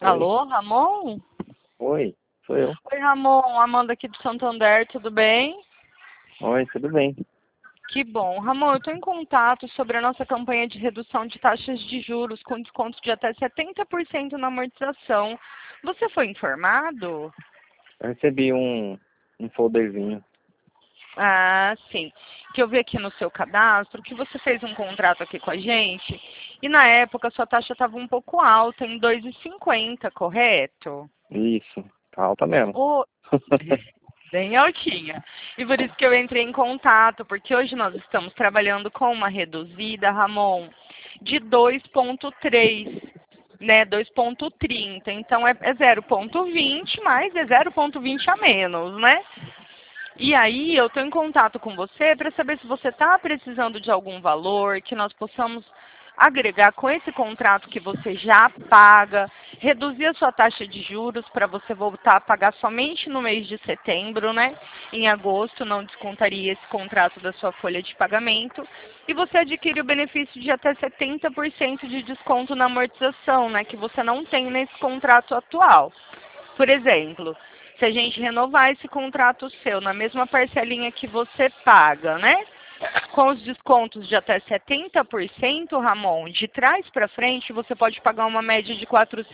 Oi? Alô, Ramon? Oi, sou eu. Oi, Ramon. Amanda aqui do Santander, tudo bem? Oi, tudo bem? Que bom. Ramon, eu estou em contato sobre a nossa campanha de redução de taxas de juros com desconto de até 70% na amortização. Você foi informado? Eu recebi um folderzinho. Ah, sim. Que eu vi aqui no seu cadastro que você fez um contrato aqui com a gente e na época a sua taxa estava um pouco alta, em 2,50, correto? Isso, tá alta mesmo. O... Bem altinha. E por isso que eu entrei em contato, porque hoje nós estamos trabalhando com uma reduzida, Ramon, de 2,3, né? 2,30. Então é 0,20, mas é 0,20 a menos, né? E aí eu estou em contato com você para saber se você está precisando de algum valor, que nós possamos agregar com esse contrato que você já paga, reduzir a sua taxa de juros para você voltar a pagar somente no mês de setembro, né? Em agosto não descontaria esse contrato da sua folha de pagamento. E você adquire o benefício de até 70% de desconto na amortização, né? Que você não tem nesse contrato atual. Por exemplo, se a gente renovar esse contrato seu na mesma parcelinha que você paga, né? Com os descontos de até 70%, Ramon, de trás para frente, você pode pagar uma média de R$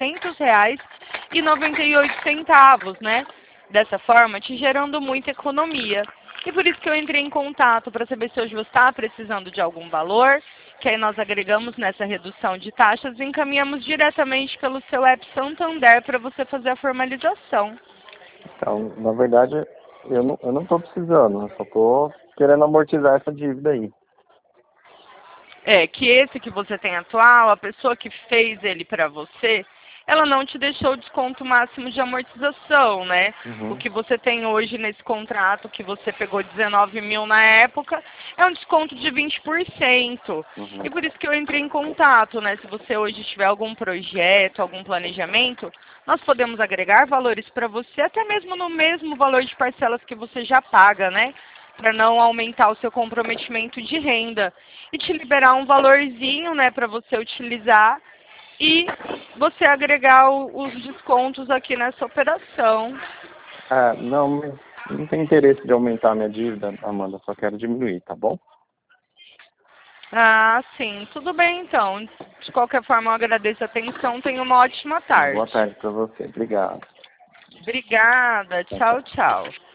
400,98, né? Dessa forma, te gerando muita economia. E por isso que eu entrei em contato para saber se hoje você está precisando de algum valor, que aí nós agregamos nessa redução de taxas e encaminhamos diretamente pelo seu app Santander para você fazer a formalização. Então, na verdade, eu não tô precisando, eu só tô querendo amortizar essa dívida aí. É, que esse que você tem atual, a pessoa que fez ele para você, ela não te deixou o desconto máximo de amortização, né? O Uhum. que você tem hoje nesse contrato, que você pegou 19 mil na época, é um desconto de 20%. Uhum. E por isso que eu entrei em contato, né? Se você hoje tiver algum projeto, algum planejamento, nós podemos agregar valores para você, até mesmo no mesmo valor de parcelas que você já paga, né? Para não aumentar o seu comprometimento de renda e te liberar um valorzinho, né, para você utilizar e você agregar os descontos aqui nessa operação. Ah, não tem interesse de aumentar a minha dívida, Amanda, só quero diminuir, tá bom? Ah, sim. Tudo bem, então. De qualquer forma, eu agradeço a atenção. Tenha uma ótima Boa tarde. tarde pra você, obrigado. Obrigada. Tchau, tchau. Tchau, tchau.